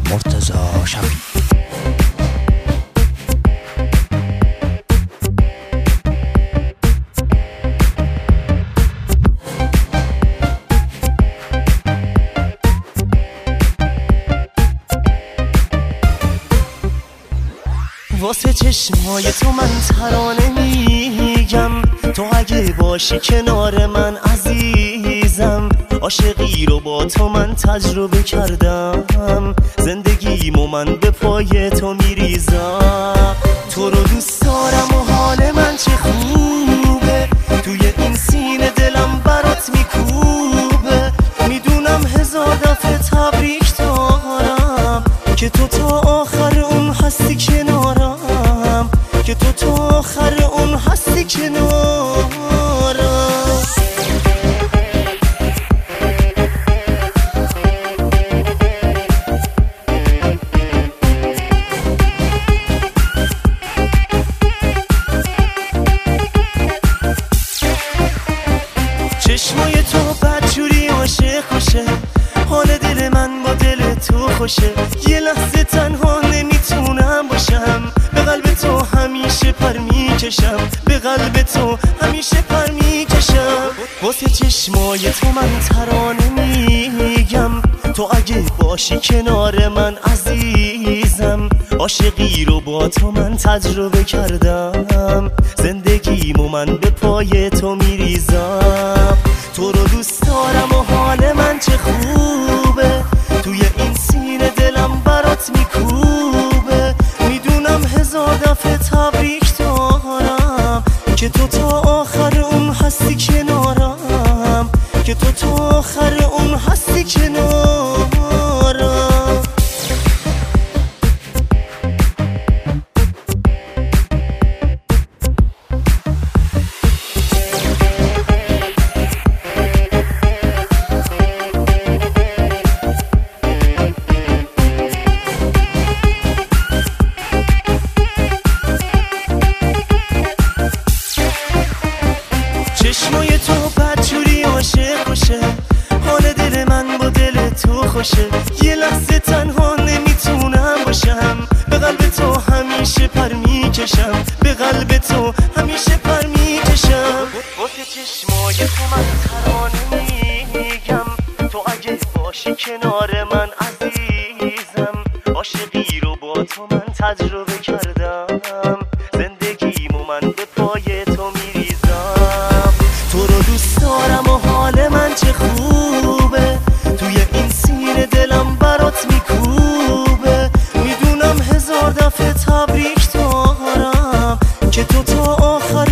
مرتضی شفیع. واسه چشمای تو من ترانه میگم، تو اگه باشی کنار من عزیزم. عاشقی رو با تو من تجربه کردم، زندگیمو من به پای تو میریزم. تو رو دوست دارم و حال من چه خوبه، توی این سینه دلم برات میکوبه. میدونم هزار دفعه تبریک دارم که تو تا آخر اون هستی کنارم، که تو تا آخر اون هستی کنارم. چشمای تو بدجوری عاشق خوشه، حال دل من با دل تو خوشه. یه لحظه تنها نمیتونم باشم، به قلب تو همیشه پر میکشم، به قلب تو همیشه پر میکشم. واسه چشمای تو من ترانه میگم، تو اگه باشی کنار من عزیزم. عاشقی رو با تو من تجربه کردم، زندگیمو من به پای تو میریزم. تو رو دوست دارم و حال من چه خوبه، توی این سینه دلم برات میکوبه. میدونم هزار دفعه تبریک دارم که تو تا آخر اون هستی کنارم، که تو تا آخر اون هستی کنارم. چشمای تو بدجوری عاشق خوشه، حال دل من با دل تو خوشه. یه لحظه تنها نمیتونم باشم، به قلب تو همیشه پر میکشم، به قلب تو همیشه پر میکشم. واسه چشمای تو من ترانه میگم، تو اگه باشی کنار من عزیزم. عاشقی رو با تو من تجربه کردم، زندگیمو من به پای تو میریزم. تو رو دوست دارم و حال من چه خوبه، توی این سینه دلم برات میکوبه. میدونم هزار دفعه تبریک دارم که تو تا آخر